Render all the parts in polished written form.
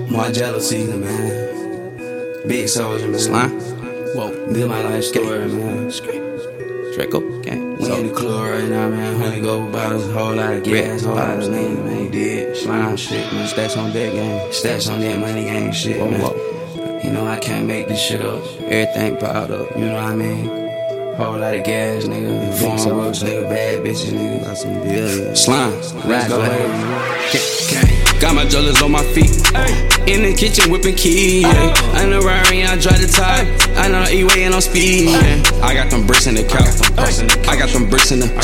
More jealousy, man. Big soldier, man. Slime. Whoa. Live my life story, man. Draco, gang. We in the club right now, man. Honey go bottles, whole lot of gas, whole lot of lean, man. You did. Slime shit, man. Stacks on that gang. Stacks on that money gang shit, man. You know I can't make this shit up. Everything piled up, you know what I mean? Whole lot of gas, nigga. Foreign works, nigga. Bad bitches, nigga. Got some bills. Slime. Let's go, baby. Got my jewelers on my feet. In the kitchen whipping keys. I know Rari, I drive the top. I know E-way and on speed. I got them bricks in the couch. I got them bricks in the.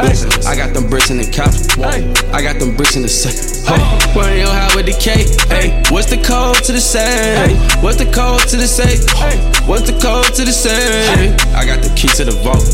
I got them bricks in the couch. I got them bricks in the safe. Burn your house with the cake. What's the code to the safe? What's the code to the safe? What's the code to the safe? I got the key to the vault.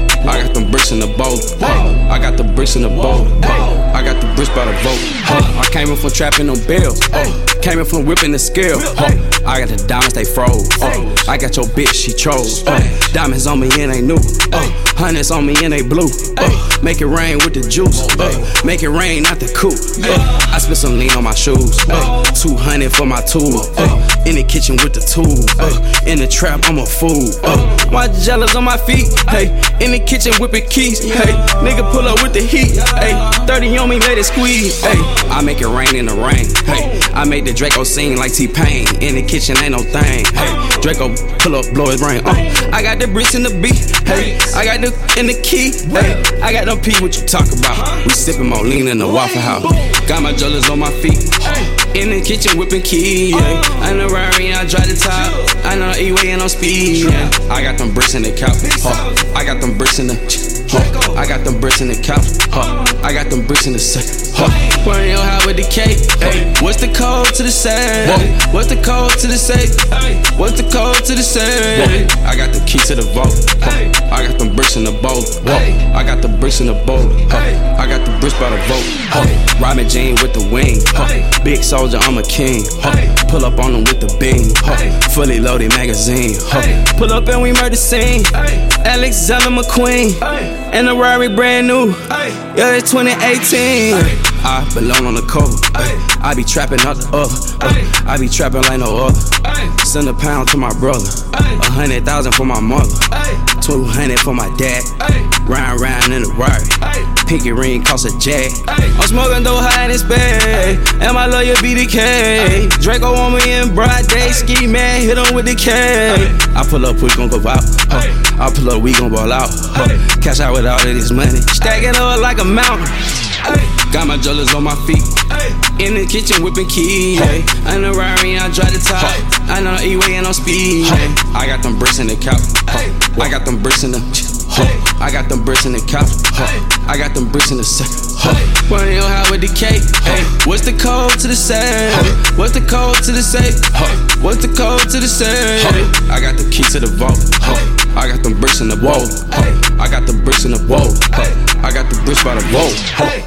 I got them bricks in the bowl. I got the bricks in the bowl. I got the bricks by the vote. I came in from trapping on bills. Came in from whipping the scale. I got the diamonds, they froze. I got your bitch, she chose. Diamonds on me and they new. Hundreds on me and they blue. Make it rain with the juice. Make it rain, not the coupe. I spent some lean on my shoes. 200 for my tool. In the kitchen with the tool. In the trap, I'm a fool. My jealous on my feet. Hey, in the kitchen whipping keys. Hey, nigga pull up with the heat. Hey, 30 on me, let it squeeze. Hey, I make it rain in the rain. Hey, I make the Draco sing like T-Pain. In the kitchen ain't no thing. Hey, Draco pull up, blow his brain. I got the bricks in the beat. Hey, I got the in the key. Hey, I got them P, what you talk about? We sippin' more lean in the Waffle House. Got my jewelers on my feet. In the kitchen whipping keys. I know Rari, I drive the top. I know E-way and on speed. I got them bricks in the couch. I got them bricks in the. I got them bricks in the couch. I got them bricks in the safe. Burn your house with the cake. What's the code to the safe? What's the code to the safe? What's the code to the safe? I got the key to the vault. I got them bricks in the bowl. I got the bricks in the bowl. I got the bricks by the vote. Robin Jean with the wing. Big soldier, I'm a king. Pull up on them with the beam. Fully loaded magazine. Pull up and we murder scene. Alexander McQueen. And the Rari brand new. Yeah, it's 2018. I belong on the cover. I be trapping out the other. I be trapping like no other. Send a pound to my brother. 100,000 for my mother. 200 for my dad. Round in the Rari. Pinky ring cost a jack. I'm smoking though high in this bag. And my lawyer BDK. Draco on me in broad day. Ski man, hit him with the K. I pull up, we gon' go out. I pull up, we gon' ball out. Cash out with all of this money. Stack it up like a mountain. Got my jewelers on my feet. In the kitchen whipping keys. I know Rari, I drive the top. I know E-way and on speed. I got them bricks in the couch. I got them bricks in the. I got them bricks in the couch. I got them bricks in the safe. Burn your house with the cake. What's the code to the safe? What's the code to the safe? What's the code to the safe? I got the key to the vault. I got them bricks in the bowl. I got the bricks in the bowl. I got the bricks by the bowl.